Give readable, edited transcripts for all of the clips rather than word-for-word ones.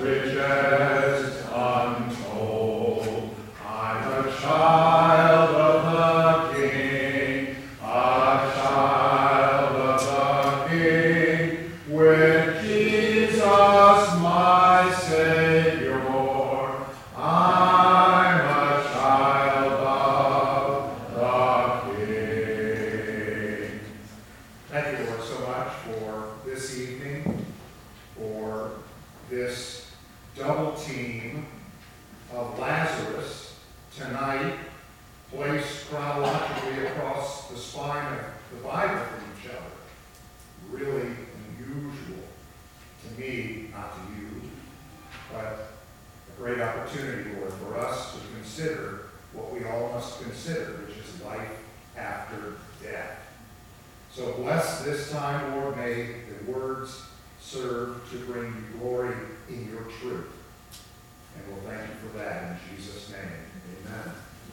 riches untold. I'm a child of the King, a child of the King, with Jesus my Savior. I'm a child of the King. Thank you, Lord, so much for this evening, for this double team of Lazarus tonight, placed chronologically across the spine of the Bible for each other. Really unusual to me, not to you, but a great opportunity, Lord, for us to consider what we all must consider, which is life after death. So bless this time, Lord. May the words serve to bring you glory in your truth. And we'll thank you for that in Jesus' name. Amen.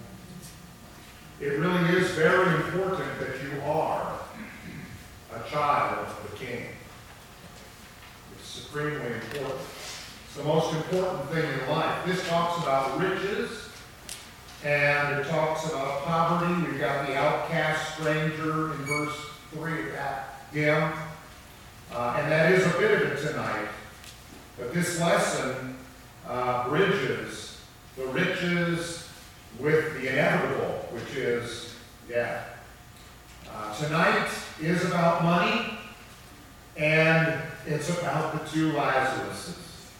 It really is very important that you are a child of the King. It's supremely important. It's the most important thing in life. This talks about riches, and it talks about poverty. We've got the outcast stranger in verse 3 of that hymn. And that is a bit of it tonight. But this lesson bridges the riches with the inevitable, which is death. Tonight is about money, and it's about the two Lazaruses.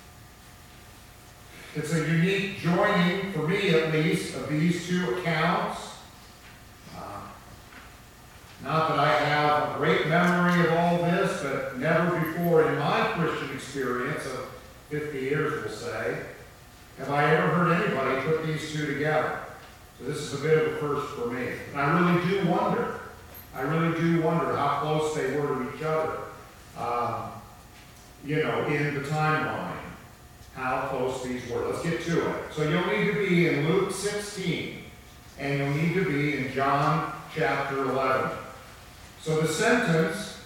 It's a unique joining, for me at least, of these two accounts. Not that I have a great memory of all this, but never before in my Christian experience of 50 years, we'll say, have I ever heard anybody put these two together. So this is a bit of a first for me. And I really do wonder how close they were to each other, in the timeline, how close these were. Let's get to it. So you'll need to be in Luke 16, and you'll need to be in John chapter 11. So the sentence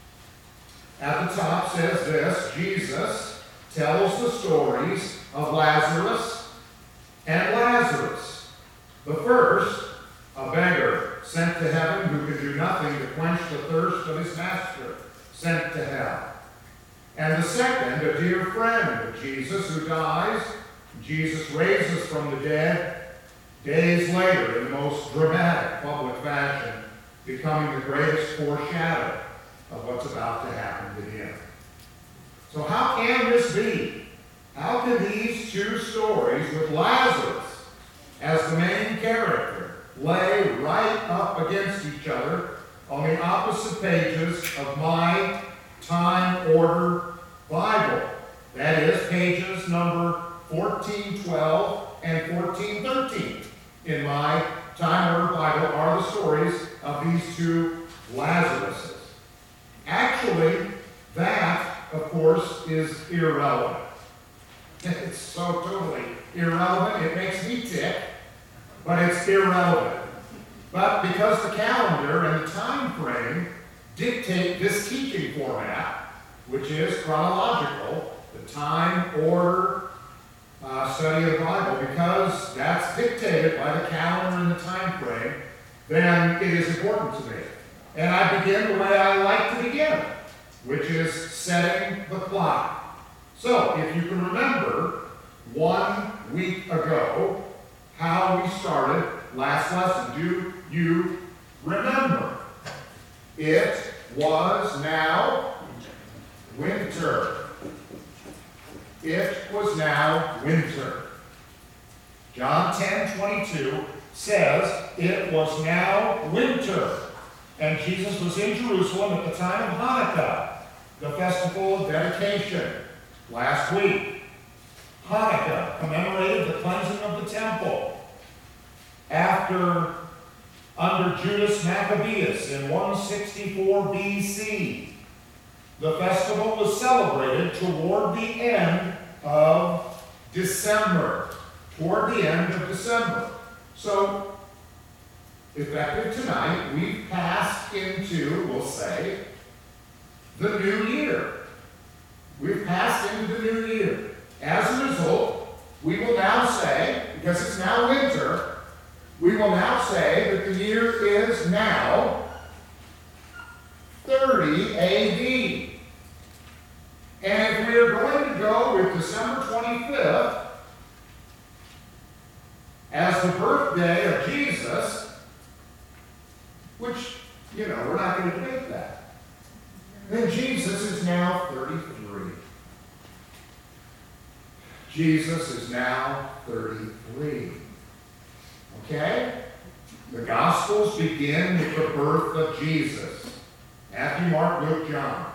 at the top says this: Jesus tells the stories of Lazarus and Lazarus. The first, a beggar sent to heaven who could do nothing to quench the thirst of his master, sent to hell. And the second, a dear friend of Jesus who dies. Jesus raises from the dead days later in the most dramatic public fashion, becoming the greatest foreshadow of what's about to happen to him. So how can this be? How can these two stories with Lazarus as the main character lay right up against each other on the opposite pages of my time order Bible? That is, pages number 1412 and 1413 in my time order Bible are the stories of these two Lazaruses. Actually, that, of course, is irrelevant. It's so totally irrelevant, it makes me tick, but it's irrelevant. But because the calendar and the time frame dictate this teaching format, which is chronological, the time, order, study of the Bible, because that's dictated by the calendar and the time frame, then it is important to me. And I begin the way I like to begin, which is setting the clock. So, if you can remember 1 week ago how we started last lesson, do you remember? It was now winter. It was now winter. John 10:22 says it was now winter. And Jesus was in Jerusalem at the time of Hanukkah, the festival of dedication, last week. Hanukkah commemorated the cleansing of the temple. Under Judas Maccabeus in 164 BC, the festival was celebrated toward the end of December. So, effective tonight, we've passed into, we'll say, the new year. We've passed into the new year. As because it's now winter, we will now say that the year is now 30 AD. And if we are going to go with December 25th as the birthday of Jesus, which, we're not going to debate that, then Jesus is now 33. Jesus is now 33. Okay? The Gospels begin with the birth of Jesus. Matthew, Mark, Luke, John.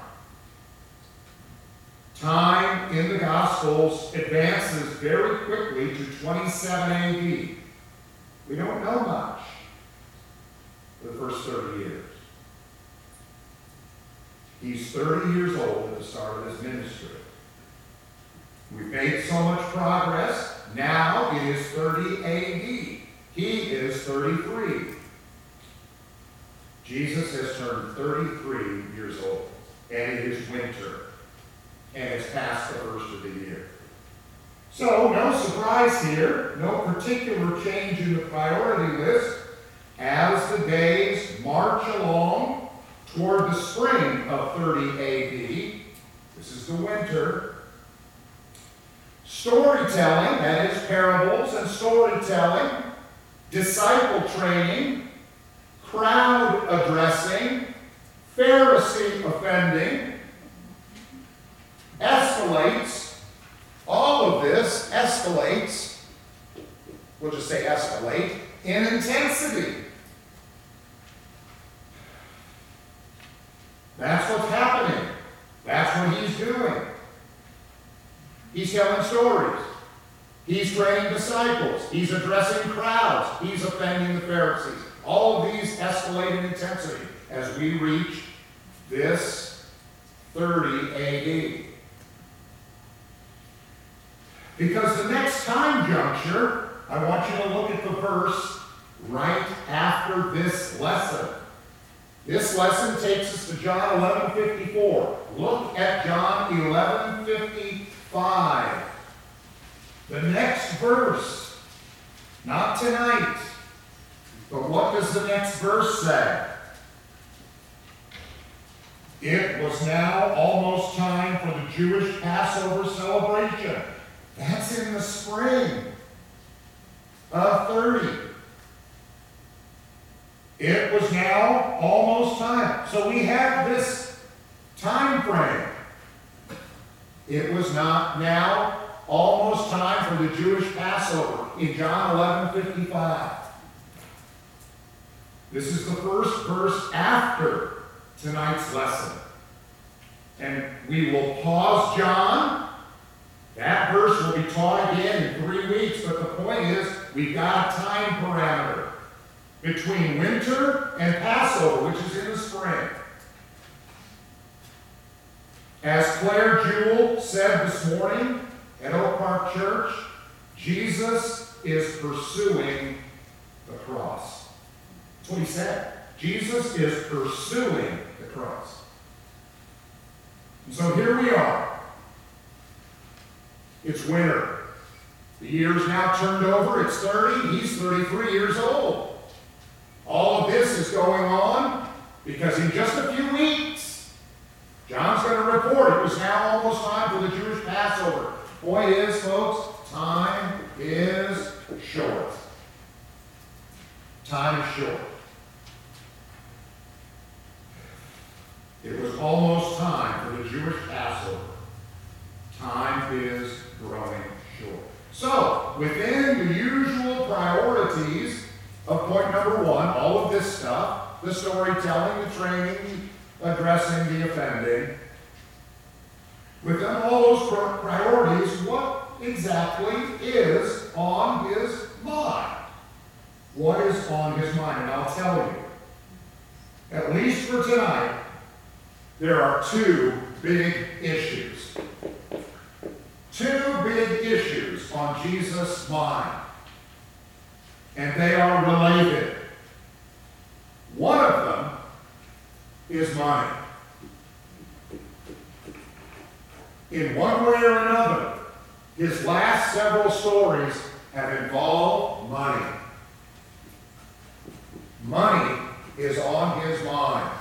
Time in the Gospels advances very quickly to 27 AD. We don't know much for the first 30 years. He's 30 years old at the start of his ministry. We've made so much progress. Now it is 30 AD. He is 33. Jesus has turned 33 years old, and it is winter, and it's past the first of the year. So, no surprise here, no particular change in the priority list as the days march along toward the spring of 30 AD. This is the winter. Storytelling, that is parables and storytelling, disciple training, crowd addressing, Pharisee offending, escalates. All of this escalates, we'll just say escalate, in intensity. That's what's happening. That's what he's doing. He's telling stories. He's training disciples. He's addressing crowds. He's offending the Pharisees. All of these escalate in intensity as we reach this 30 AD. Because the next time juncture, I want you to look at the verse right after this lesson. This lesson takes us to John 11:54. Look at John 11:55. The next verse, not tonight, but what does the next verse say? It was now almost time for the Jewish Passover celebration. That's in the spring of 30. It was now almost time. So we have this time frame. It was not now almost time for the Jewish Passover in John 11:55. This is the first verse after tonight's lesson. And we will pause John. That verse will be taught again in 3 weeks, but the point is we've got a time parameter between winter and Passover, which is in the spring. As Claire Jewell said this morning at Oak Park Church, Jesus is pursuing the cross. That's what he said. Jesus is pursuing the cross. And so here we are. It's winter. The year's now turned over. It's 30. He's 33 years old. All of this is going on because in just a few weeks, John's going to report it was now almost time for the Jewish Passover. Point is, folks, time is short. Time is short. It was almost time for the Jewish Passover. Time is growing short. So, within the usual priorities of point number one, all of this stuff, the storytelling, the training, addressing the offending, within all those priorities, what exactly is on his mind? What is on his mind? And I'll tell you, at least for tonight, there are two big issues. Two big issues on Jesus' mind. And they are related. One of them is money. In one way or another, his last several stories have involved money. Money is on his mind.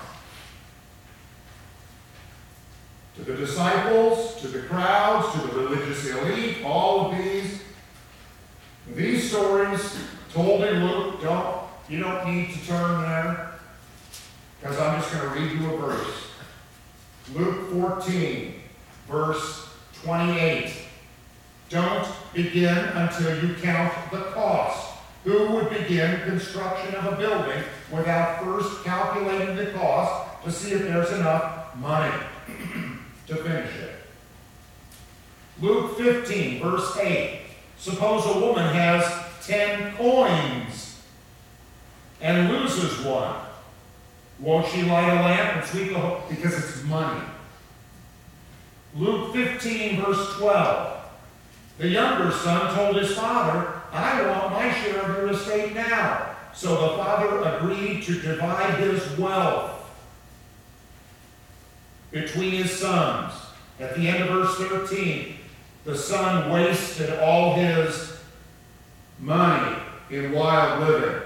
To the disciples, to the crowds, to the religious elite, all of these stories told in Luke, you don't need to turn there, because I'm just going to read you a verse. Luke 14, verse 28. Don't begin until you count the cost. Who would begin construction of a building without first calculating the cost to see if there's enough money to finish it? Luke 15, verse 8. Suppose a woman has 10 coins and loses one. Won't she light a lamp and sweep the whole? Because it's money. Luke 15, verse 12. The younger son told his father, I want my share of your estate now. So the father agreed to divide his wealth between his sons. At the end of verse 13, the son wasted all his money in wild living.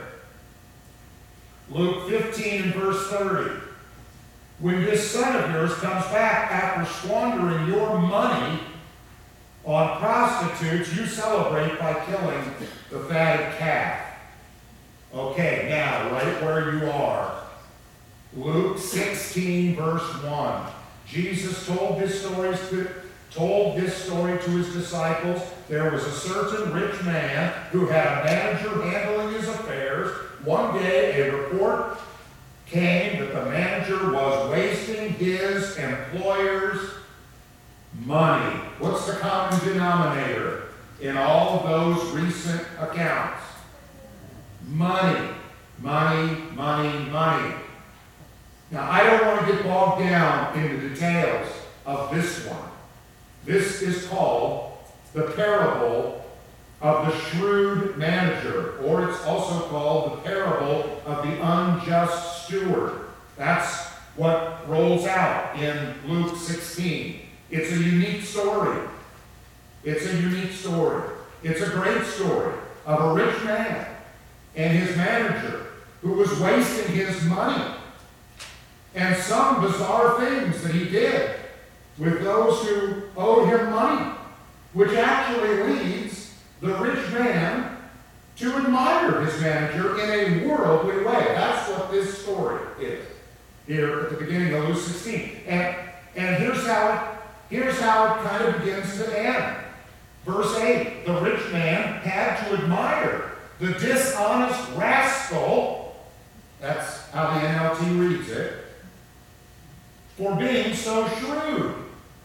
Luke 15 and verse 30. When this son of yours comes back after squandering your money on prostitutes, you celebrate by killing the fatted calf. Okay, now, right where you are. Luke 16, verse 1. Jesus told this story to his disciples. There was a certain rich man who had a manager handling his affairs. One day, a report came that the manager was wasting his employer's money. What's the common denominator in all of those recent accounts? Money, money, money, money. Now, I don't want to get bogged down in the details of this one. This is called the parable of the shrewd manager, or it's also called the parable of the unjust steward. That's what rolls out in Luke 16. It's a unique story. It's a unique story. It's a great story of a rich man and his manager who was wasting his money and some bizarre things that he did with those who owed him money, which actually leads the rich man to admire his manager in a worldly way. That's what this story is here at the beginning of Luke 16. And here's how it kind of begins to end. Verse 8, the rich man had to admire the dishonest rascal, that's how the NLT reads it, for being so shrewd.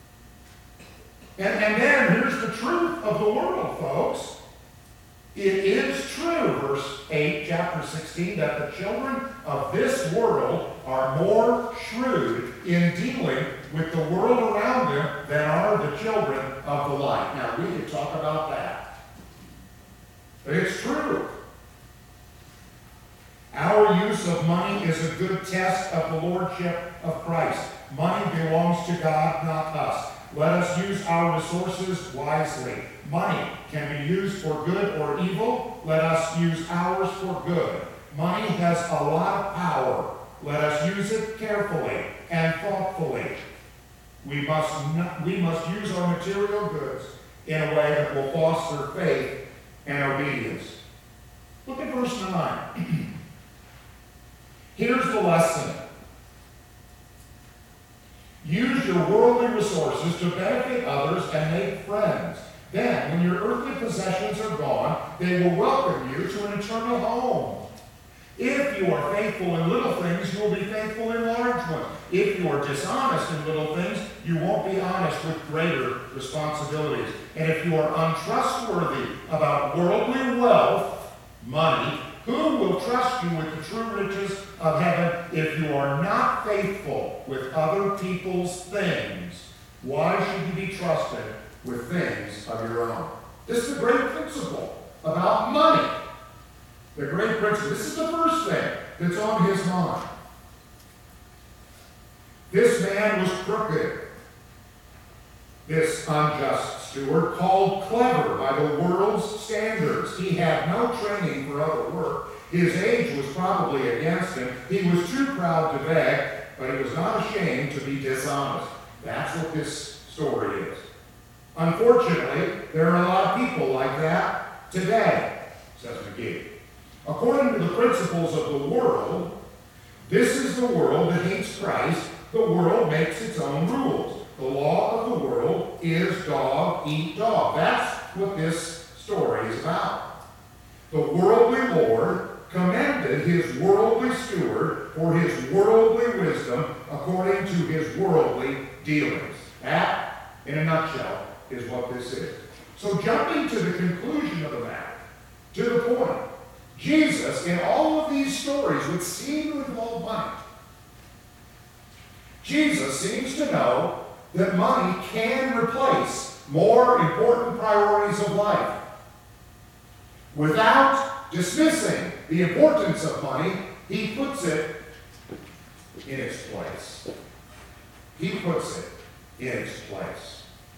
And then here's the truth of the world, folks. It is true, verse 8, chapter 16, that the children of this world are more shrewd in dealing with the world around them than are the children of the light. Now, we could talk about that. But it's true. Our use of money is a good test of the lordship of Christ. Money belongs to God, not us. Let us use our resources wisely. Money can be used for good or evil. Let us use ours for good. Money has a lot of power. Let us use it carefully and thoughtfully. We must use our material goods in a way that will foster faith and obedience. Look at verse 9. Here's the lesson. Use your worldly resources to benefit others and make friends. Then, when your earthly possessions are gone, they will welcome you to an eternal home. If you are faithful in little things, you will be faithful in large ones. If you are dishonest in little things, you won't be honest with greater responsibilities. And if you are untrustworthy about worldly wealth, money, who will trust you with the true riches of heaven if you are not faithful with other people's things? Why should you be trusted with things of your own? This is a great principle about money. The great principle. This is the first thing that's on his mind. This man was crooked, this unjust steward, called clever by the world's standards. He had no training for other work. His age was probably against him. He was too proud to beg, but he was not ashamed to be dishonest. That's what this story is. Unfortunately, there are a lot of people like that today, says McGee. According to the principles of the world, this is the world that hates Christ. The world makes its own rules. The law of the world is dog eat dog. That's what this story is about. The worldly Lord commended his worldly steward for his worldly wisdom according to his worldly dealings. That, in a nutshell, is what this is. So jumping to the conclusion of the matter, to the point, Jesus, in all of these stories, would seem to involve money. Jesus seems to know that money can replace more important priorities of life. Without dismissing the importance of money, he puts it in its place. He puts it in its place.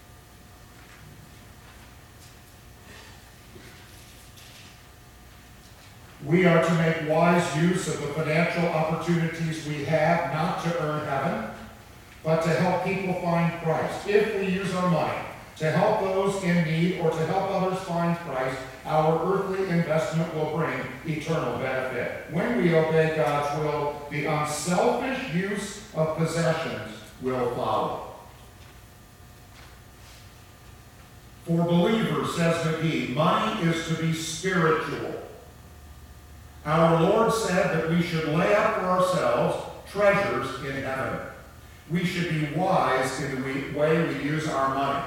We are to make wise use of the financial opportunities we have, not to earn heaven, but to help people find Christ. If we use our money to help those in need or to help others find Christ, our earthly investment will bring eternal benefit. When we obey God's will, the unselfish use of possessions will follow. For believers, says McGee, money is to be spiritual. Our Lord said that we should lay up for ourselves treasures in heaven. We should be wise in the way we use our money.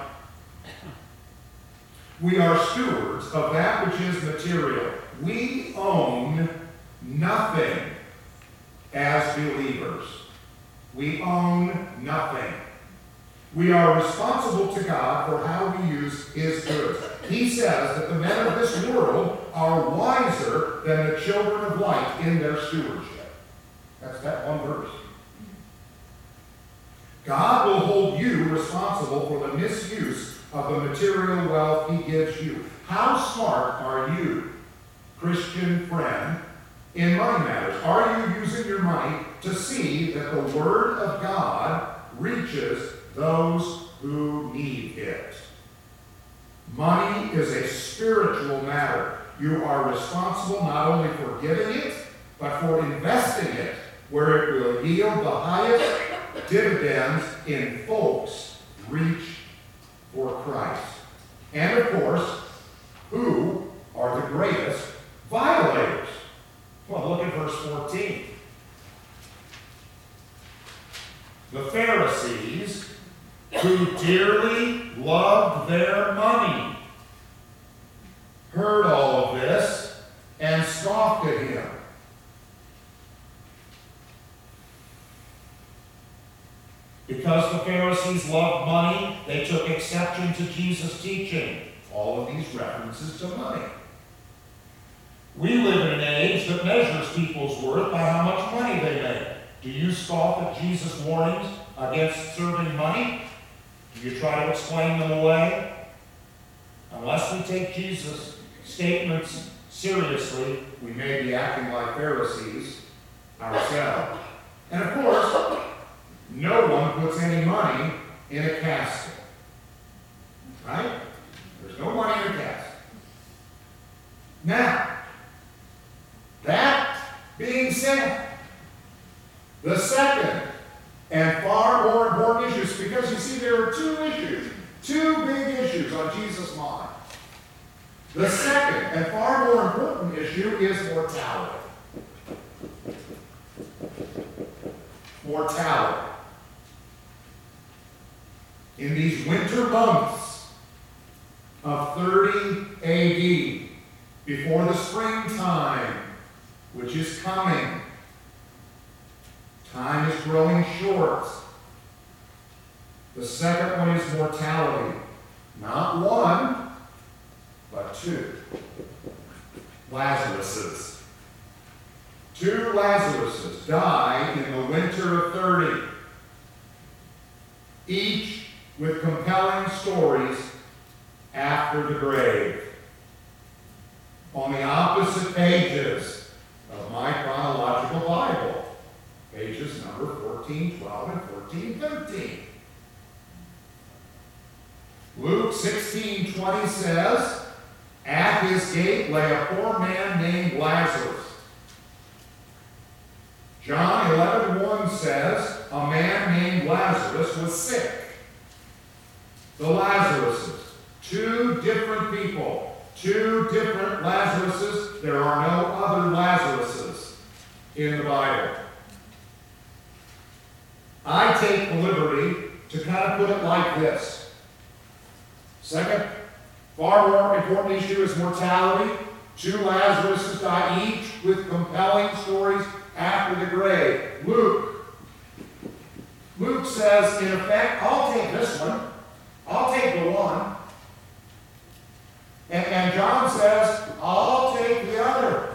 We are stewards of that which is material. We own nothing as believers. We own nothing. We are responsible to God for how we use his goods. He says that the men of this world are wiser than the children of light in their stewardship. That's that one verse. God will hold you responsible for the misuse of the material wealth he gives you. How smart are you, Christian friend, in money matters? Are you using your money to see that the Word of God reaches those who need it? Money is a spiritual matter. You are responsible not only for giving it, but for investing it where it will yield the highest dividends in folks reach for Christ. And of course, who are the greatest violators? Well, look at verse 14. The Pharisees, who dearly loved their money, heard all of this and scoffed at him. Because the Pharisees loved money, they took exception to Jesus' teaching. All of these references to money. We live in an age that measures people's worth by how much money they make. Do you scoff at Jesus' warnings against serving money? Do you try to explain them away? Unless we take Jesus' statements seriously, we may be acting like Pharisees ourselves. And of course, no one puts any money in a casket. Right? There's no money in a casket. Now, that being said, the second and far more important issues, because you see there are two big issues on Jesus' mind. The second and far more important issue is mortality. Mortality. In these winter months of 30 AD, before the springtime, which is coming, time is growing short. The second one is mortality. Not one, but two. Lazaruses. Two Lazaruses die in the winter of 30. Each with compelling stories after the grave. On the opposite pages of my chronological Bible, pages number 1412 and 1413. Luke 16:20 says, at his gate lay a poor man named Lazarus. John 11:1 says, a man named Lazarus was sick. The Lazaruses, two different people, two different Lazaruses. There are no other Lazaruses in the Bible. I take the liberty to kind of put it like this. Second, far more important issue is mortality. Two Lazaruses die each with compelling stories after the grave. Luke says, in effect, I'll take this one. I'll take the one. And John says, I'll take the other.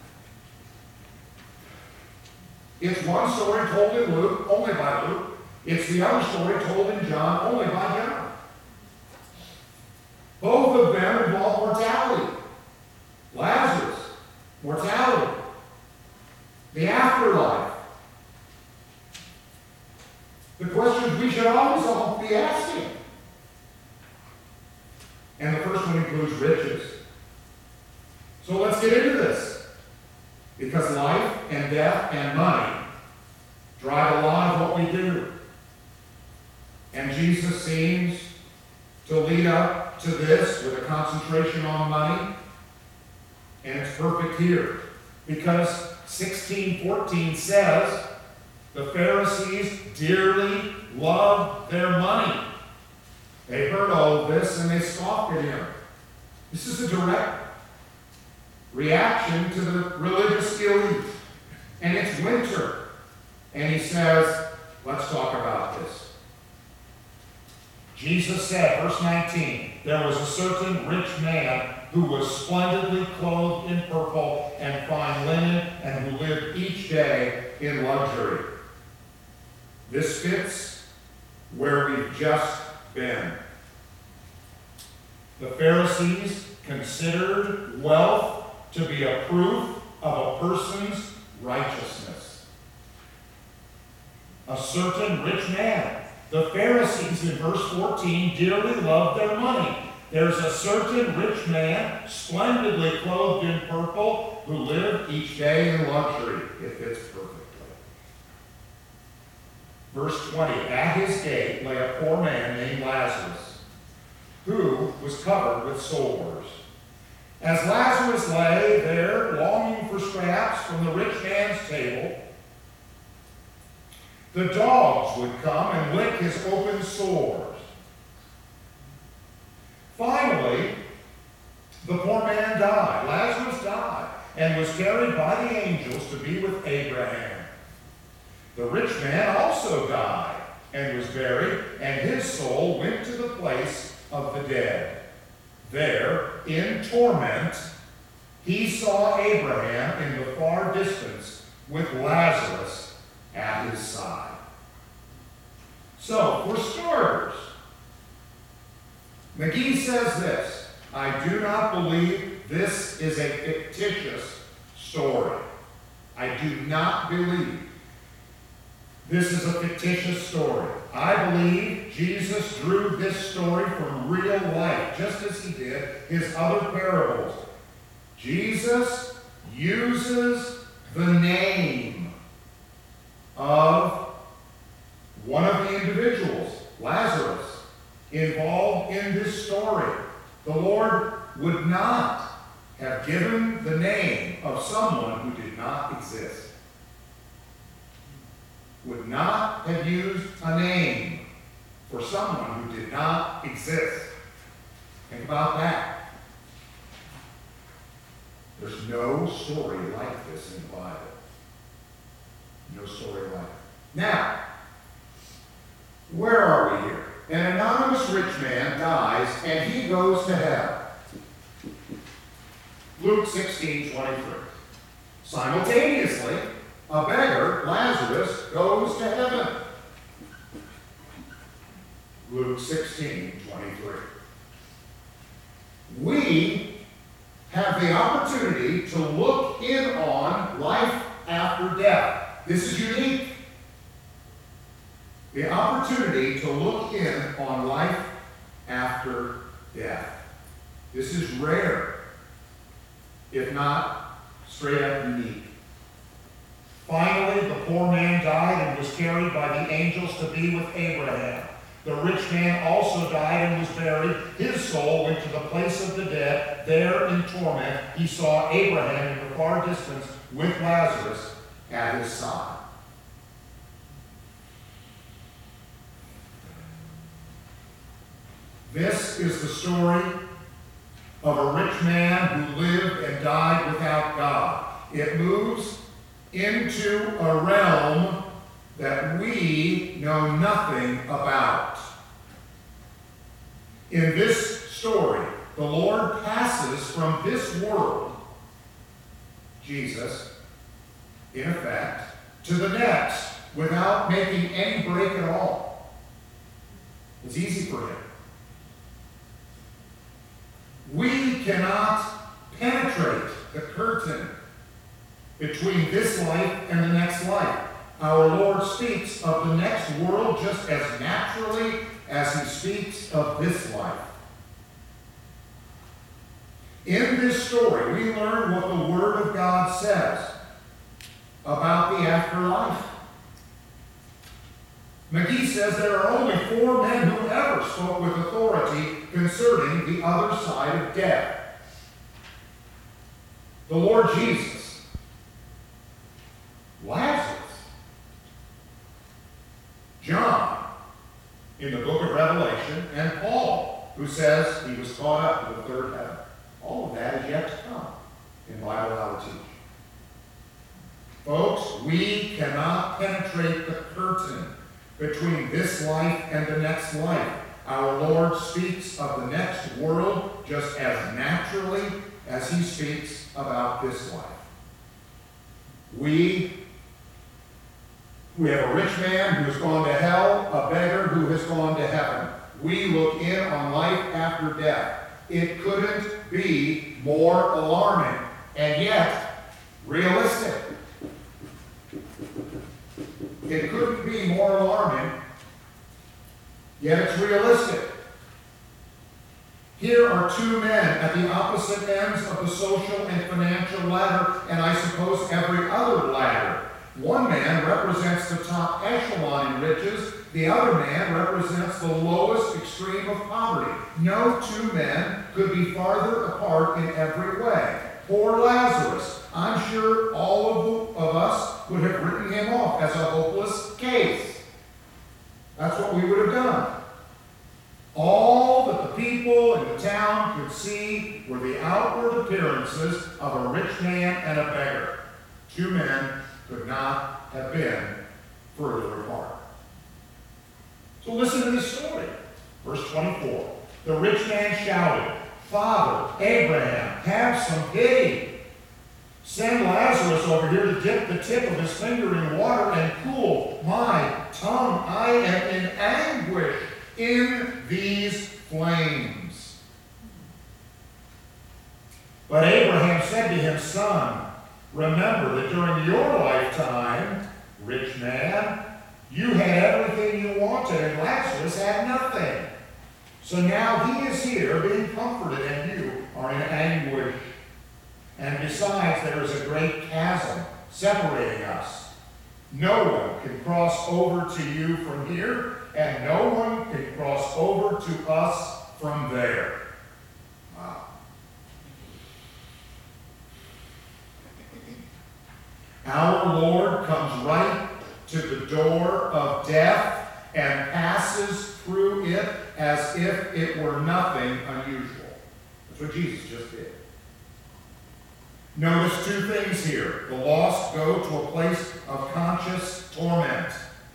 It's one story told in Luke, only by Luke. It's the other story told in John, only by John. Both of them involve mortality. Lazarus, mortality. The afterlife. The questions we should always all be asking. And the first one includes riches. So let's get into this. Because life and death and money drive a lot of what we do. And Jesus seems to lead up to this with a concentration on money. And it's perfect here. Because 16:14 says, the Pharisees dearly loved their money. They heard all of this and they scoffed at him. This is a direct reaction to the religious elite. And it's winter. And he says, let's talk about this. Jesus said, verse 19, there was a certain rich man who was splendidly clothed in purple and fine linen, and who lived each day in luxury. This fits where we've just been. The Pharisees considered wealth to be a proof of a person's righteousness. A certain rich man. The Pharisees in verse 14 dearly loved their money. There's a certain rich man, splendidly clothed in purple, who lived each day in luxury. It fits perfectly. Verse 20, at his gate lay a poor man named Lazarus, who was covered with sores. As Lazarus lay there, longing for scraps from the rich man's table, the dogs would come and lick his open sores. Finally, the poor man died. Lazarus died and was carried by the angels to be with Abraham. The rich man also died and was buried, and his soul went to the place of the dead. There, in torment, he saw Abraham in the far distance with Lazarus at his side. So, for starters, McGee says this, I do not believe this is a fictitious story. I do not believe this is a fictitious story. I believe Jesus drew this story from real life, just as he did his other parables. Jesus uses the name of one of the individuals, Lazarus, involved in this story. The Lord would not have given the name of someone who did not exist. Would not have used a name for someone who did not exist. Think about that. There's no story like this in the Bible. No story like it. Now, where are we here? An anonymous rich man dies and he goes to hell. Luke 16:23. Simultaneously, a beggar, Lazarus, goes to heaven. Luke 16:23. We have the opportunity to look in on life after death. This is unique. The opportunity to look in on life after death. This is rare, if not straight up unique. Finally, the poor man died and was carried by the angels to be with Abraham. The rich man also died and was buried. His soul went to the place of the dead. There in torment, he saw Abraham in the far distance with Lazarus at his side. This is the story of a rich man who lived and died without God. It moves into a realm that we know nothing about. In this story, the Lord passes from this world, Jesus, in effect, to the next without making any break at all. It's easy for him. We cannot penetrate the curtain between this life and the next life. Our Lord speaks of the next world just as naturally as he speaks of this life. In this story, we learn what the Word of God says about the afterlife. McGee says there are only 4 men who ever spoke with authority concerning the other side of death. The Lord Jesus, Lazarus, John in the book of Revelation, and Paul, who says he was caught up to the third heaven. All of that is yet to come in Bible Hour teaching. Folks, we cannot penetrate the curtain between this life and the next life. Our Lord speaks of the next world just as naturally as he speaks about this life. We have a rich man who has gone to hell, a beggar who has gone to heaven. We look in on life after death. It couldn't be more alarming, and yet realistic. It couldn't be more alarming, yet it's realistic. Here are 2 men at the opposite ends of the social and financial ladder, and I suppose every other ladder. One man represents the top echelon in riches. The other man represents the lowest extreme of poverty. No 2 men could be farther apart in every way. Poor Lazarus. I'm sure all of us would have written him off as a hopeless case. That's what we would have done. All that the people in the town could see were the outward appearances of a rich man and a beggar. 2 men could not have been further apart. So listen to this story. Verse 24. The rich man shouted, "Father, Abraham, have some pity. Send Lazarus over here to dip the tip of his finger in water and cool my tongue. I am in anguish in these flames." But Abraham said to him, "Son, remember that during your lifetime, rich man, you had everything you wanted, and Lazarus had nothing. So now he is here being comforted, and you are in anguish. And besides, there is a great chasm separating us. No one can cross over to you from here, and no one can cross over to us from there." Wow. Our Lord comes right to the door of death and passes through it as if it were nothing unusual. That's what Jesus just did. Notice 2 things here. The lost go to a place of conscious torment.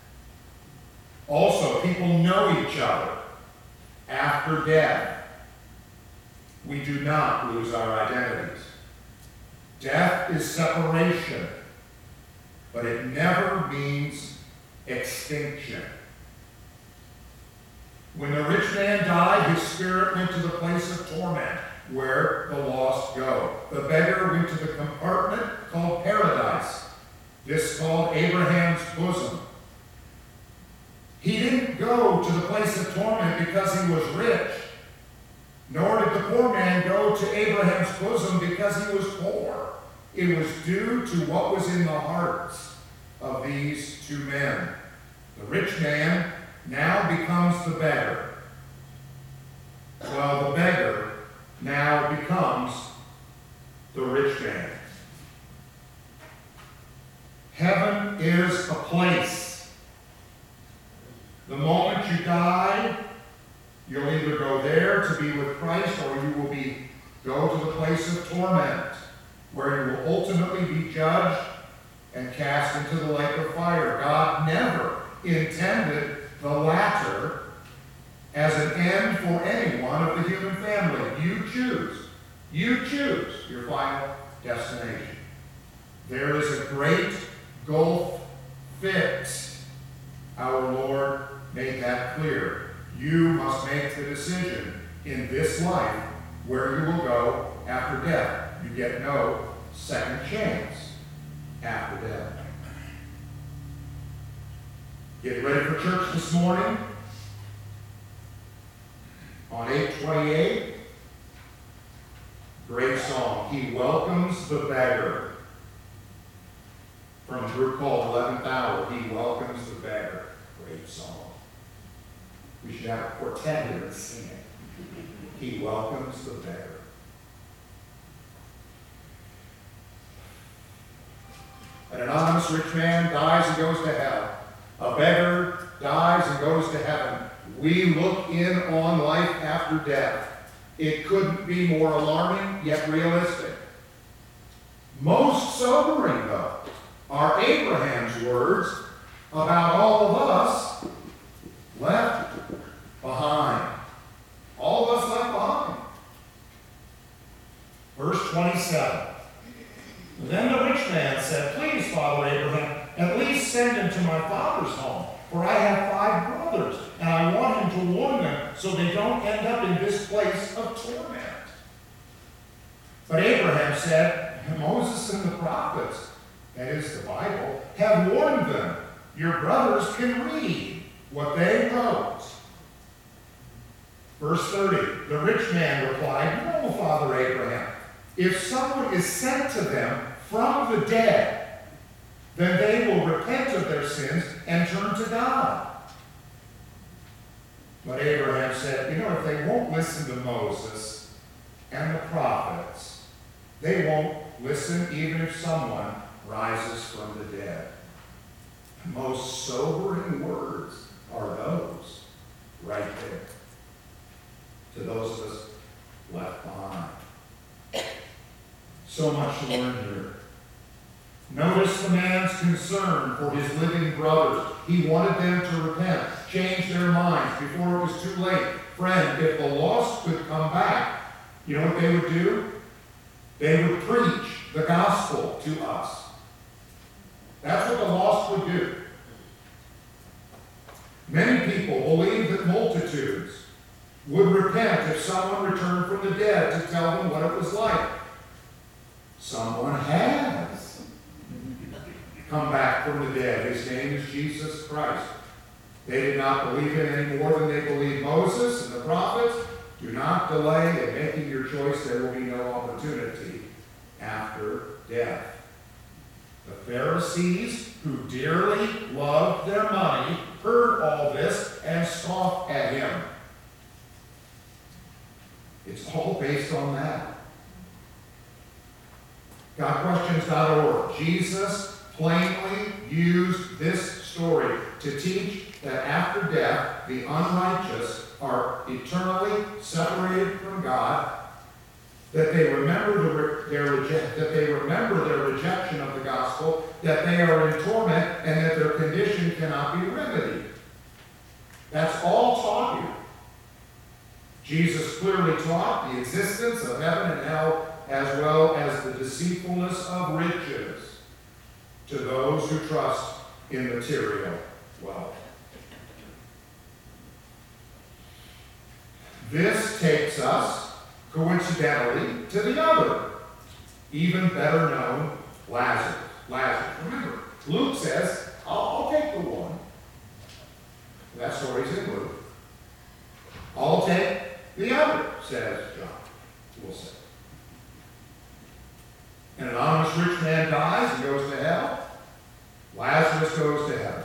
Also, people know each other after death. We do not lose our identities. Death is separation, but it never means extinction. When the rich man died, his spirit went to the place of torment. where the lost go. The beggar went to the compartment called paradise. This called Abraham's bosom. He didn't go to the place of torment because he was rich, nor did the poor man go to Abraham's bosom because he was poor. It was due to what was in the hearts of these two men. The rich man now becomes the beggar, while the beggar now becomes the rich man. Heaven is a place. The moment you die, you'll either go there to be with Christ, or you will go to the place of torment, where you will ultimately be judged and cast into the lake of fire. God never intended the latter as an end for anyone of the human family. You choose. You choose your final destination. There is a great gulf fixed. Our Lord made that clear. You must make the decision in this life where you will go after death. You get no second chance after death. Get ready for church this morning. On 828, great song, He Welcomes the Beggar. From a group called 11th Hour, He Welcomes the Beggar. Great song. We should have a quartet here to sing it. He welcomes the beggar. An anonymous rich man dies and goes to hell. A beggar dies and goes to heaven. We look in on life after death. It couldn't be more alarming, yet realistic. Most sobering, though, are Abraham's words about all of us left behind. All of us left behind. Verse 27. Then the rich man said, "Please, Father Abraham, at least send him to my father's home, for I have 5 brothers, and I want him to warn them so they don't end up in this place of torment." But Abraham said, "Moses and the prophets," that is the Bible, "have warned them. Your brothers can read what they wrote." Verse 30, the rich man replied, "No, Father Abraham, if someone is sent to them from the dead, then they will repent of their sins and turn to God." But Abraham said, if they won't listen to Moses and the prophets, they won't listen even if someone rises from the dead. The most sobering words are those right there to those of us left behind. So much to learn here. Notice the man's concern for his living brothers. He wanted them to repent, change their minds before it was too late. Friend, if the lost could come back, you know what they would do? They would preach the gospel to us. That's what the lost would do. Many people believe that multitudes would repent if someone returned from the dead to tell them what it was like. Someone has come back from the dead. His name is Jesus Christ. They did not believe him any more than they believed Moses and the prophets. Do not delay in making your choice. There will be no opportunity after death. The Pharisees, who dearly loved their money, heard all this and scoffed at him. It's all based on that. GodQuestions.org. Jesus plainly used this story to teach that after death, the unrighteous are eternally separated from God, that they remember their rejection of the gospel, that they are in torment, and that their condition cannot be remedied. That's all taught you. Jesus clearly taught the existence of heaven and hell, as well as the deceitfulness of riches to those who trust in material wealth. This takes us coincidentally to the other, even better known, Lazarus. Remember, Luke says, I'll take the one. That story's in Luke. I'll take the other, says John. We'll say. An anonymous rich man dies and goes to hell. Lazarus goes to heaven.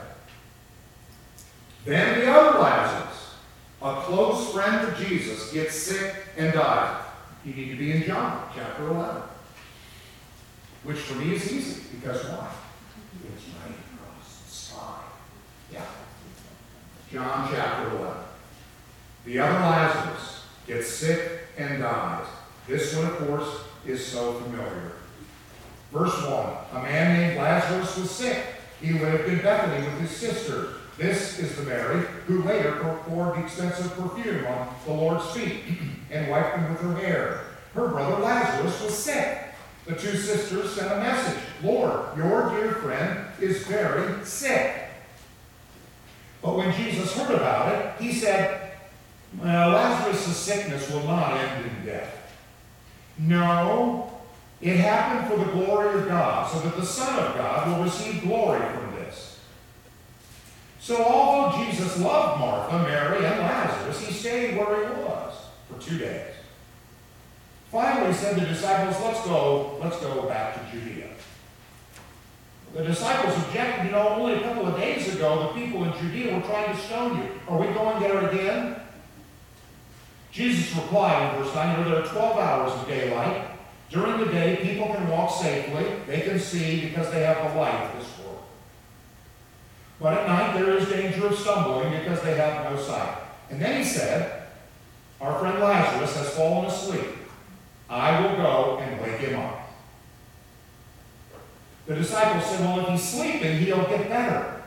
Then the other Lazarus, a close friend of Jesus, gets sick and dies. You need to be in John chapter 11. Which for me is easy, because why? It's right across the sky. Yeah. John chapter 11. The other Lazarus gets sick and dies. This one, of course, is so familiar. Verse 1, a man named Lazarus was sick. He lived in Bethany with his sister. This is the Mary who later poured the expensive perfume on the Lord's feet and wiped them with her hair. Her brother Lazarus was sick. The two sisters sent a message. Lord, your dear friend is very sick. But when Jesus heard about it, he said, well, Lazarus' sickness will not end in death. No, it happened for the glory of God, so that the Son of God will receive glory from this. So although Jesus loved Martha, Mary, and Lazarus, he stayed where he was for 2 days. Finally, he said to the disciples, let's go back to Judea. The disciples objected. Only a couple of days ago, the people in Judea were trying to stone you. Are we going there again? Jesus replied in verse 9, there are 12 hours of daylight. During the day, people can walk safely. They can see because they have the light of this world. But at night, there is danger of stumbling because they have no sight. And then he said, our friend Lazarus has fallen asleep. I will go and wake him up. The disciples said, well, if he's sleeping, he'll get better.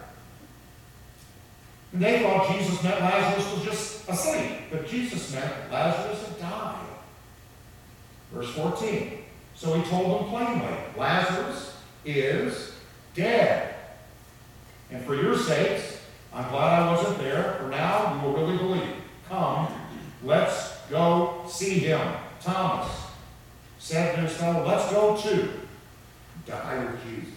And they thought Jesus meant Lazarus was just asleep. But Jesus meant Lazarus had died. Verse 14. So he told them plainly, Lazarus is dead. And for your sakes, I'm glad I wasn't there, for now you will really believe. Come, let's go see him. Thomas said to his fellow, let's go too. Die with Jesus.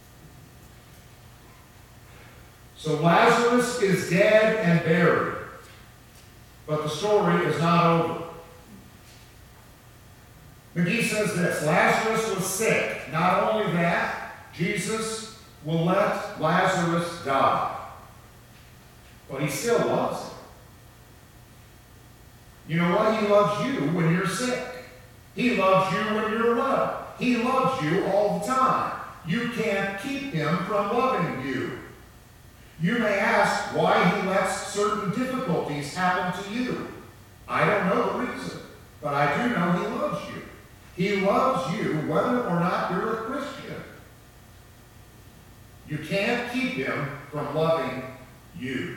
So Lazarus is dead and buried. But the story is not over. McGee says this, Lazarus was sick. Not only that, Jesus will let Lazarus die. But he still loves him. You know what? He loves you when you're sick. He loves you when you're well. He loves you all the time. You can't keep him from loving you. You may ask why he lets certain difficulties happen to you. I don't know the reason, but I do know he loves you. He loves you whether or not you're a Christian. You can't keep him from loving you.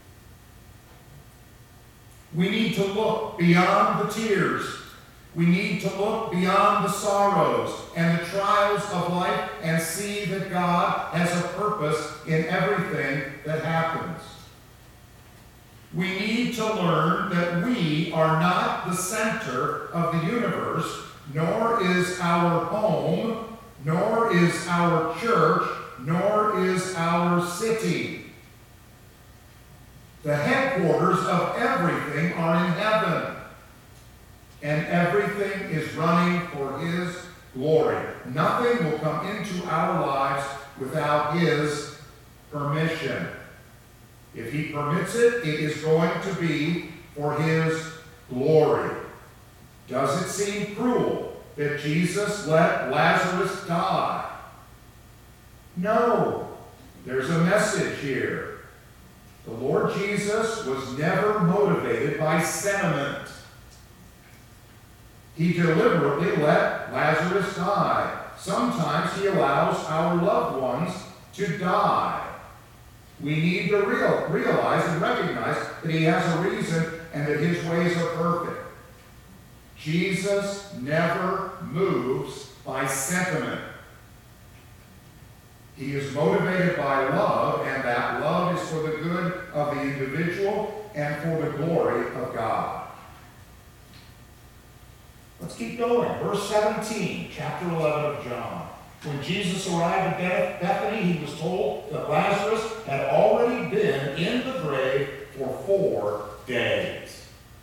We need to look beyond the tears. We need to look beyond the sorrows and the trials of life and see that God has a purpose in everything that happens. We need to learn that we are not the center of the universe, nor is our home, nor is our church, nor is our city. The headquarters of everything are in heaven. And everything is running for his glory. Nothing will come into our lives without his permission. If he permits it, it is going to be for his glory. Does it seem cruel that Jesus let Lazarus die? No. There's a message here. The Lord Jesus was never motivated by sentiment. He deliberately let Lazarus die. Sometimes he allows our loved ones to die. We need to realize and recognize that he has a reason and that his ways are perfect. Jesus never moves by sentiment. He is motivated by love, and that love is for the good of the individual and for the glory of God. Let's keep going. Verse 17, chapter 11 of John. When Jesus arrived at Bethany, he was told that Lazarus had already been in the grave for 4 days.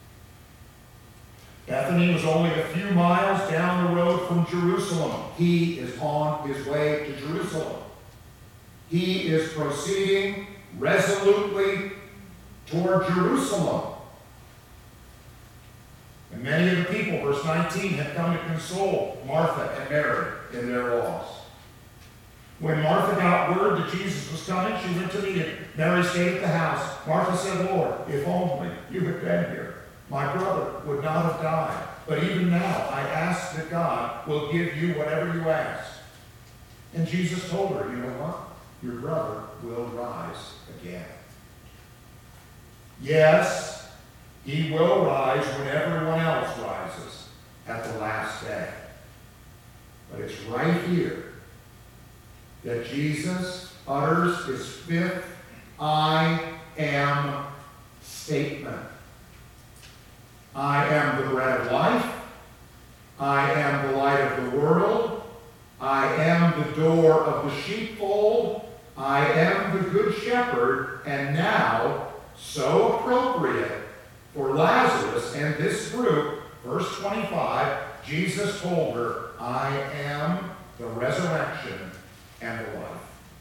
Bethany was only a few miles down the road from Jerusalem. He is on his way to Jerusalem. He is proceeding resolutely toward Jerusalem. And many of the people, verse 19, had come to console Martha and Mary in their loss. When Martha got word that Jesus was coming, she went to meet him. Mary stayed at the house. Martha said, Lord, if only you had been here, my brother would not have died. But even now, I ask that God will give you whatever you ask. And Jesus told her, you know what? Your brother will rise again. Yes, he will rise when everyone else rises at the last day. But it's right here that Jesus utters his 5th I am statement. I am the bread of life. I am the light of the world. I am the door of the sheepfold. I am the good shepherd. And now, so appropriate for Lazarus and this group, verse 25, Jesus told her, I am the resurrection and the life.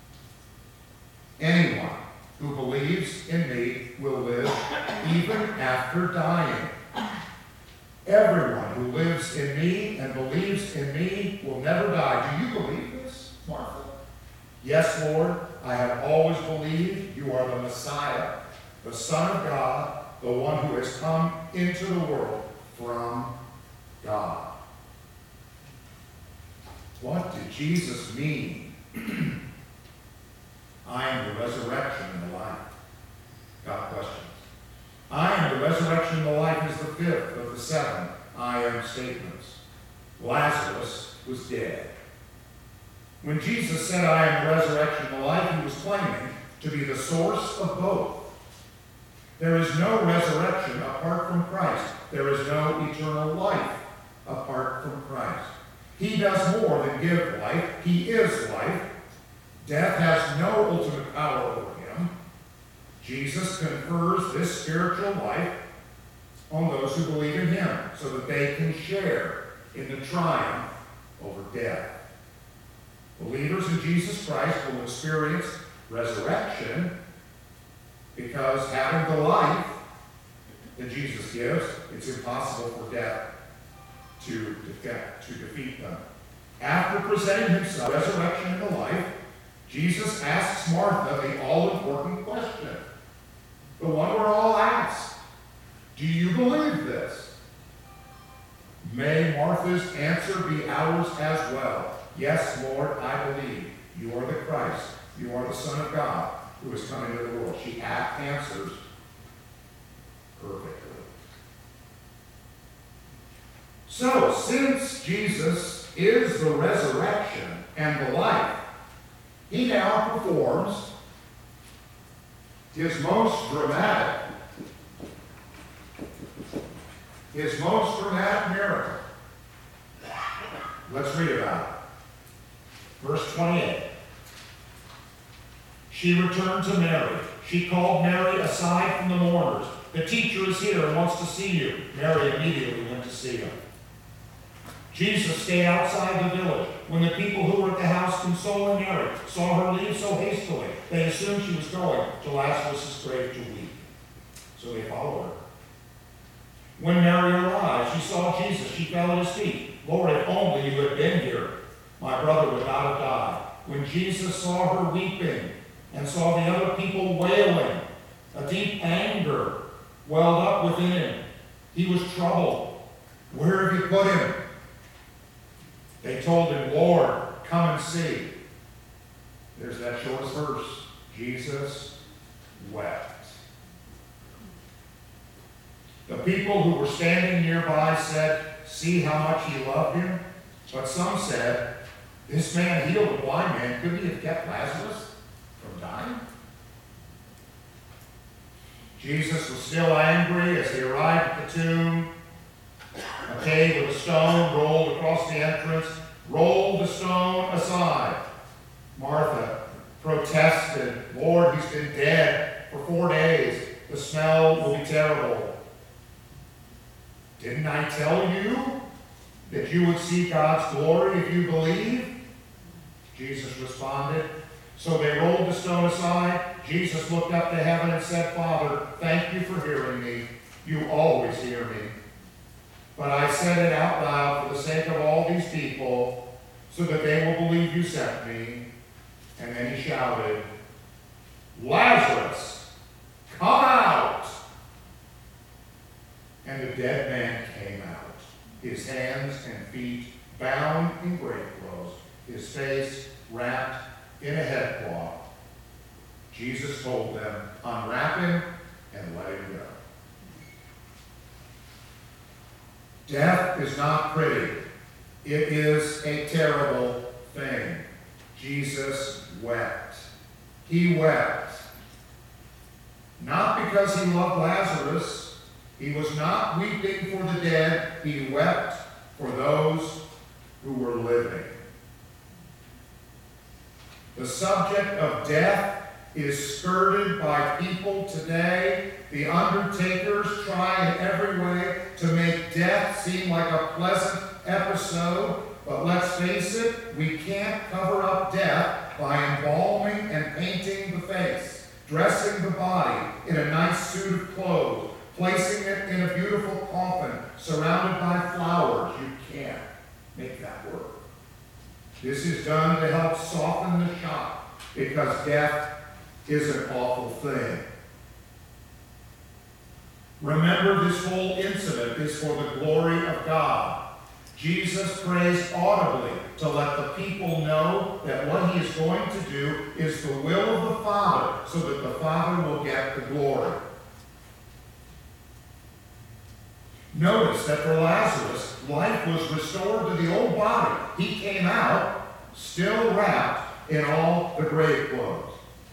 Anyone who believes in me will live even after dying. Everyone who lives in me and believes in me will never die. Do you believe this, Martha? Yes, Lord, I have always believed you are the Messiah, the Son of God, the one who has come into the world from God. What did Jesus mean? I am the resurrection and the life. Got questions? I am the resurrection and the life is the 5th of the 7 I am statements. Lazarus was dead. When Jesus said, I am the resurrection and the life, he was claiming to be the source of both. There is no resurrection apart from Christ. There is no eternal life apart from Christ. He does more than give life. He is life. Death has no ultimate power over him. Jesus confers this spiritual life on those who believe in him so that they can share in the triumph over death. Believers in Jesus Christ will experience resurrection because having the life that Jesus gives, it's impossible for death to defeat them. After presenting himself, resurrection and the life, Jesus asks Martha the all-important question, the one we're all asked. Do you believe this? May Martha's answer be ours as well. Yes, Lord, I believe you are the Christ. You are the Son of God who is coming into the world. She answers perfectly. So, since Jesus is the resurrection and the life, he now performs his most dramatic miracle. Let's read about it. Verse 28. She returned to Mary. She called Mary aside from the mourners. The teacher is here and wants to see you. Mary immediately went to see him. Jesus stayed outside the village. When the people who were at the house consoling Mary saw her leave so hastily, they assumed she was going to Lazarus' grave to weep. So they followed her. When Mary arrived, she saw Jesus. She fell at his feet. Lord, if only you had been here, my brother would not have died. When Jesus saw her weeping and saw the other people wailing, a deep anger welled up within him. He was troubled. Where have you put him? They told him, Lord, come and see. There's that short verse. Jesus wept. The people who were standing nearby said, see how much he loved him? But some said, this man healed a blind man. Couldn't he have kept Lazarus from dying? Jesus was still angry as he arrived at the tomb. A cave with a stone rolled across the entrance. Roll the stone aside. Martha protested, Lord, he's been dead for 4 days. The smell will be terrible. Didn't I tell you that you would see God's glory if you believe? Jesus responded. So they rolled the stone aside. Jesus looked up to heaven and said, Father, thank you for hearing me. You always hear me. But I said it out loud for the sake of all these people, so that they will believe you sent me. And then he shouted, Lazarus, come out! And the dead man came out, his hands and feet bound in grave clothes, his face wrapped in a headcloth. Jesus told them, unwrap him and let him go. Death is not pretty. It is a terrible thing. Jesus wept. He wept. Not because he loved Lazarus. He was not weeping for the dead. He wept for those who were living. The subject of death is skirted by people today. The undertakers try in every way to make death seem like a pleasant episode. But let's face it, we can't cover up death by embalming and painting the face, dressing the body in a nice suit of clothes, placing it in a beautiful coffin surrounded by flowers. You can't make that work. This is done to help soften the shock, because death is an awful thing. Remember, this whole incident is for the glory of God. Jesus prays audibly to let the people know that what he is going to do is the will of the Father, so that the Father will get the glory. Notice that for Lazarus, life was restored to the old body. He came out still wrapped in all the grave clothes.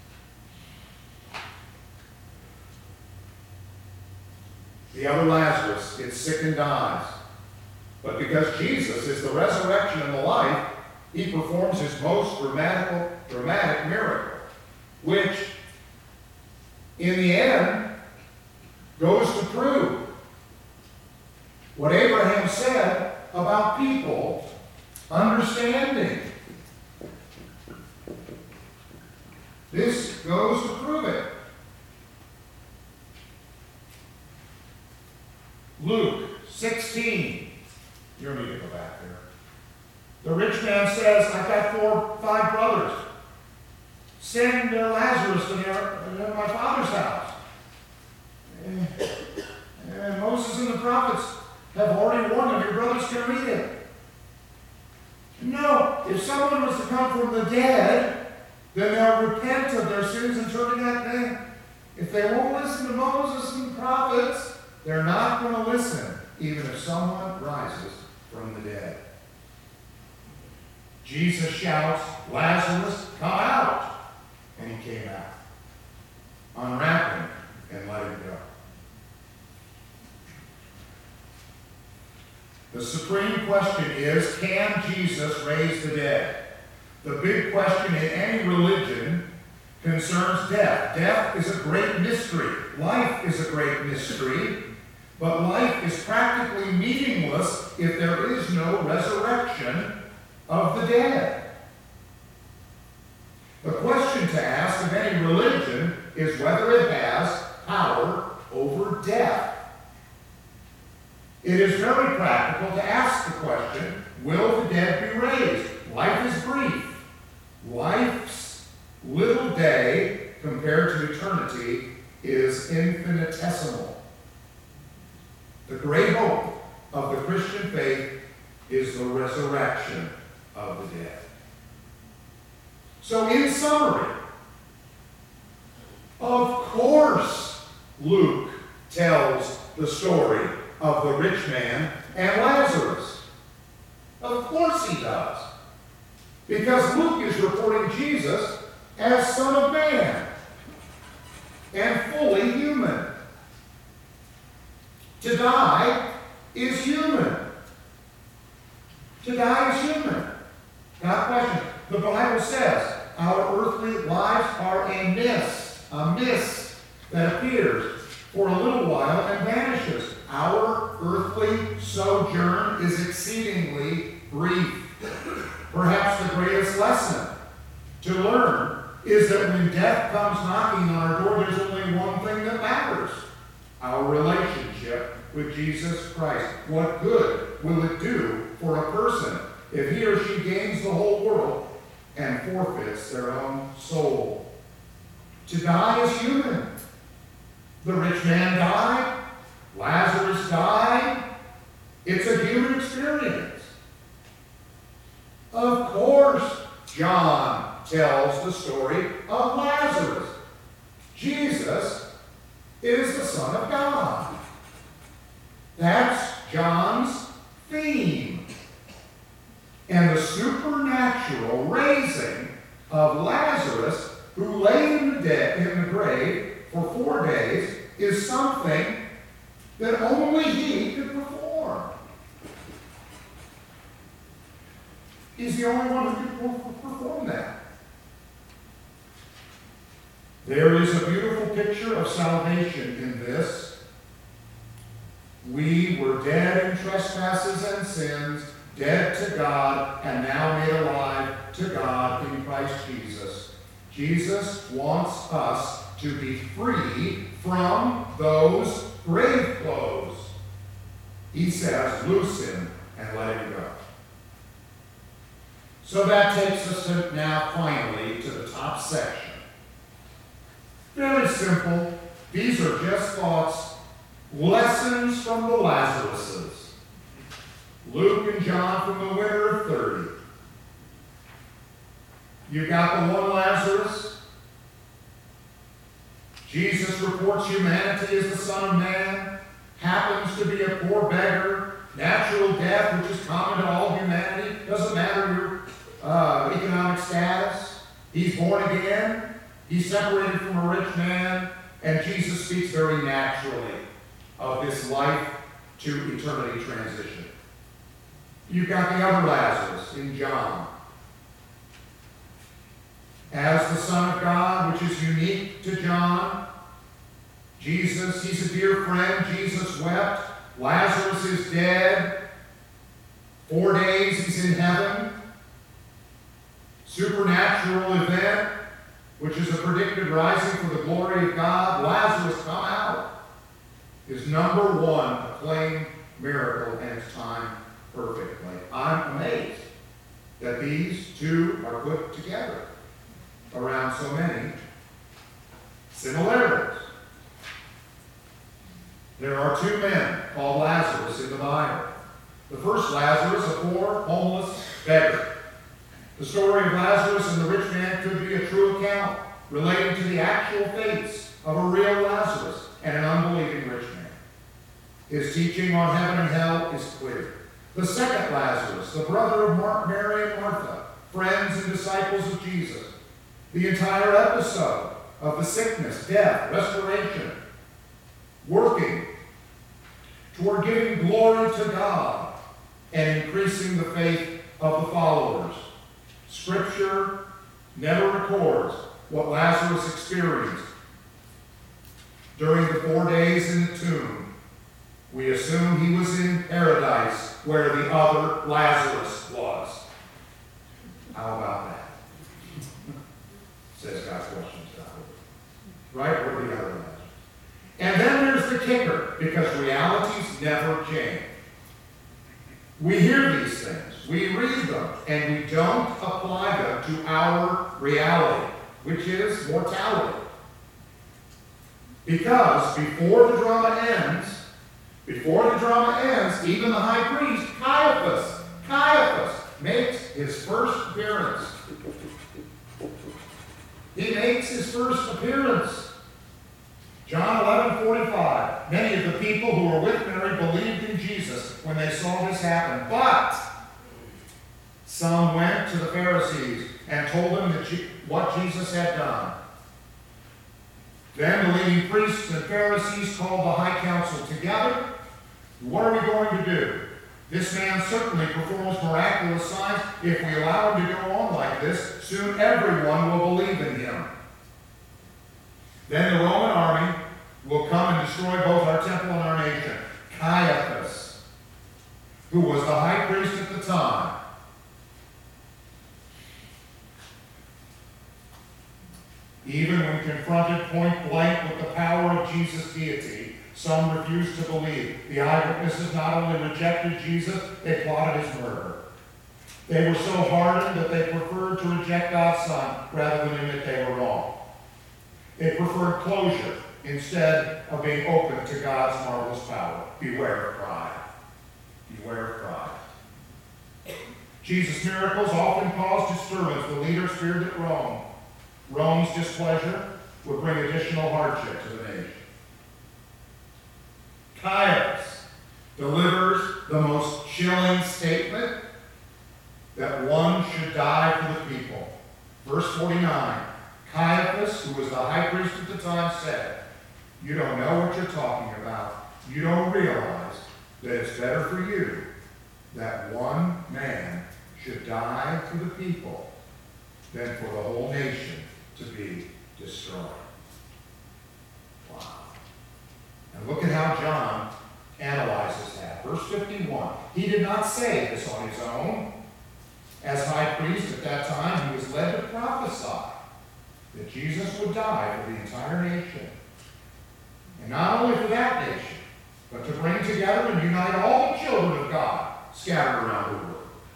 The other Lazarus gets sick and dies. But because Jesus is the resurrection and the life, he performs his most dramatic miracle, which, in the end, goes to prove what Abraham said about people understanding. This goes to prove it. Luke 16. You don't need to go back there. The rich man says, I've got 5 brothers. Send Lazarus to my father's house. And Moses and the prophets have already warned him, your brothers can read it. No, if someone was to come from the dead, then they'll repent of their sins and turn to that thing. If they won't listen to Moses and the prophets, they're not going to listen, even if someone rises from the dead. Jesus shouts, Lazarus, come out! And he came out. Unwrap him and let him go. The supreme question is, can Jesus raise the dead? The big question in any religion concerns death. Death is a great mystery. Life is a great mystery. But life is practically meaningless if there is no resurrection of the dead. The question to ask of any religion is whether it has power over death. It is very practical to ask the question, will the dead be raised? Life is brief. Life's little day compared to eternity is infinitesimal. The great hope of the Christian faith is the resurrection of the dead. So in summary, of course Luke tells the story of the rich man and Lazarus. Of course he does. Because Luke is reporting Jesus as Son of Man and fully human. To die is human. To die is human. Not a question. The Bible says our earthly lives are a mist that appears for a little while and vanishes. Our earthly sojourn is exceedingly brief. Perhaps the greatest lesson to learn is that when death comes knocking on our door, there's only one thing that matters: our relationship with Jesus Christ. What good will it do for a person if he or she gains the whole world and forfeits their own soul? To die is human. The rich man died. Lazarus died. It's a human experience. Of course, John tells the story of Lazarus. Jesus is the Son of God. That's John's theme. And the supernatural raising of Lazarus, who lay in the grave for 4 days, is something that only he could perform. He's the only one who could perform that. There is a beautiful picture of salvation in this. We were dead in trespasses and sins, dead to God, and now made alive to God in Christ Jesus. Jesus wants us to be free from those grave clothes. He says, loose him and let him go. So that takes us to now finally to the top section. Very simple. These are just thoughts, lessons from the Lazaruses. Luke and John from the winter of 30. You got the one Lazarus. Jesus reports humanity as the Son of Man, happens to be a poor beggar, natural death, which is common to all humanity. Doesn't matter your economic status. He's born again. He's separated from a rich man. And Jesus speaks very naturally of this life to eternity transition. You've got the other Lazarus in John. As the Son of God, which is unique to John. Jesus, he's a dear friend. Jesus wept. Lazarus is dead. 4 days he's in heaven. Supernatural event, which is a predicted rising for the glory of God. Lazarus come out. His number one acclaimed miracle in its time perfectly. I'm amazed that these two are put together around so many similarities. There are 2 men called Lazarus in the Bible. The first Lazarus, a poor, homeless beggar. The story of Lazarus and the rich man could be a true account relating to the actual fates of a real Lazarus and an unbelieving rich man. His teaching on heaven and hell is clear. The second Lazarus, the brother of Mary and Martha, friends and disciples of Jesus. The entire episode of the sickness, death, restoration, working toward giving glory to God and increasing the faith of the followers. Scripture never records what Lazarus experienced during the 4 days in the tomb. We assume he was in paradise where the other Lazarus was. How about that? Says God's questions. Right? Where the other Lazarus. And then there's the kicker, because realities never change. We hear these things, we read them, and we don't apply them to our reality, which is mortality. Because before the drama ends, even the high priest, Caiaphas, makes his first appearance. He makes his first appearance. John 11:45. Many of the people who were with Mary believed in Jesus when they saw this happen. But some went to the Pharisees and told them what Jesus had done. Then the leading priests and Pharisees called the high council together. What are we going to do? This man certainly performs miraculous signs. If we allow him to go on like this, soon everyone will believe in him. Then the Roman army will come and destroy both our temple and our nation. Caiaphas, who was the high priest at the time, even when confronted point blank with the power of Jesus' deity, some refused to believe. The eyewitnesses not only rejected Jesus, they plotted his murder. They were so hardened that they preferred to reject God's Son rather than admit they were wrong. They preferred closure instead of being open to God's marvelous power. Beware of pride. Beware of pride. Jesus' miracles often caused disturbance. The leaders feared that Rome's displeasure would bring additional hardship to the nation. Caiaphas delivers the most chilling statement that one should die for the people. Verse 49, Caiaphas, who was the high priest at the time, said, "You don't know what you're talking about. You don't realize that it's better for you that one man should die for the people than for the whole nation to be destroyed." Wow. And look at how John analyzes that. Verse 51, he did not say this on his own. As high priest at that time, he was led to prophesy that Jesus would die for the entire nation. And not only for that nation, but to bring together and unite all the children of God scattered around the world.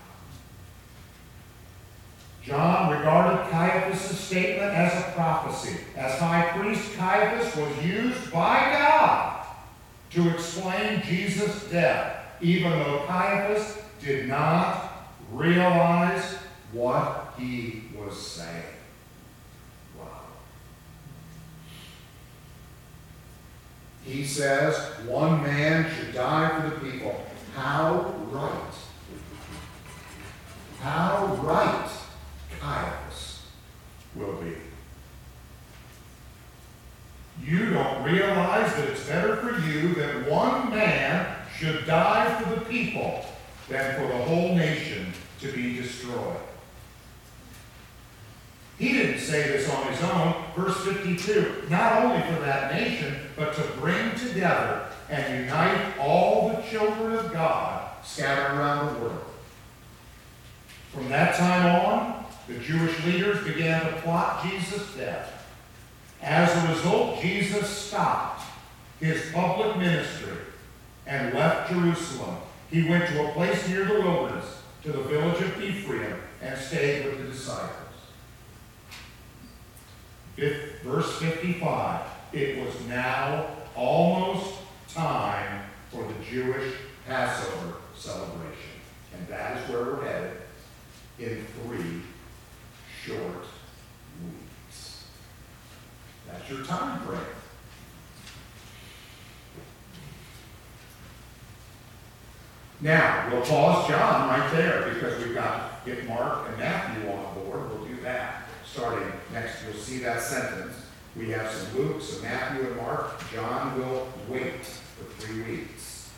John regarded Caiaphas' statement as a prophecy. As high priest, Caiaphas was used by God to explain Jesus' death, even though Caiaphas did not realize what he was saying. Wow. He says one man should die for the people. How right. How right Caiaphas will be. You don't realize that it's better for you that one man should die for the people than for the whole nation to be destroyed. He didn't say this on his own. Verse 52, not only for that nation, but to bring together and unite all the children of God scattered around the world. From that time on, the Jewish leaders began to plot Jesus' death. As a result, Jesus stopped his public ministry and left Jerusalem. He went to a place near the wilderness, to the village of Ephraim, and stayed with the disciples. Verse 55, it was now almost time for the Jewish Passover celebration. And that is where we're headed in 3 short weeks. That's your time frame. Now, we'll pause John right there because we've got to get Mark and Matthew on board. We'll do that starting next. You'll see that sentence. We have some Luke, some Matthew, and Mark. John will wait for 3 weeks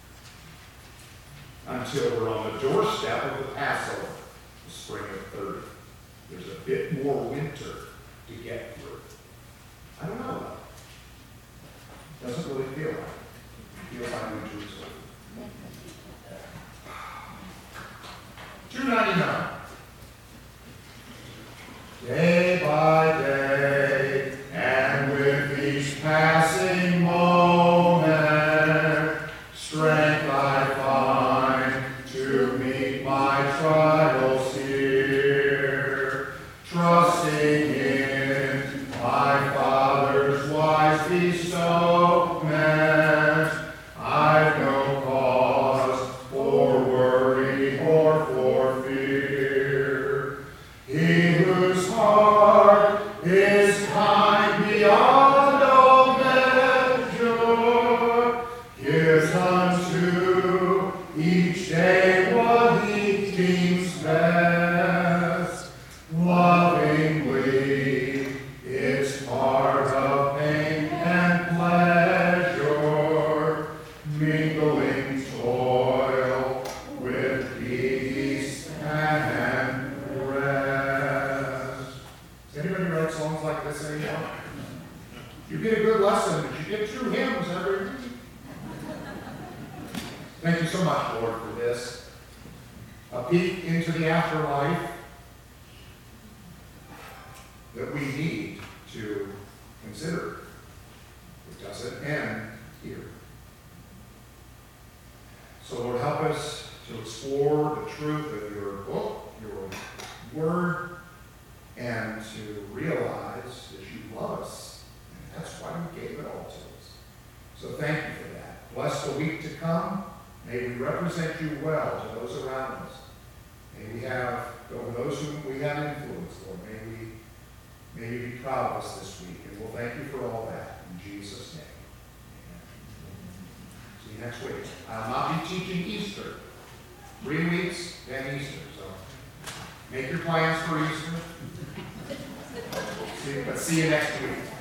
until we're on the doorstep of the Passover, the spring of 30. There's a bit more winter to get through. I don't know though. Doesn't really feel like it. It feels like New Jerusalem. $2.99. Day by day, and with each passing moment, strength I find to meet my trials here, trusting in my Father's wise bestowment. I've no cause for worry or for fear. You get a good lesson, but you get 2 hymns every week. Thank you so much, Lord, for this. A peek into the afterlife that we need to consider. It doesn't end here. So Lord, help us to explore the truth of your book, your word, and to realize that you love us. And that's why you gave it all to us. So thank you for that. Bless the week to come. May we represent you well to those around us. May we have, over those whom we have influence, Lord, may you be proud of us this week. And we'll thank you for all that. In Jesus' name. Amen. See you next week. I'll not be teaching Easter. 3 weeks, then Easter. So make your plans for Easter. See you next week.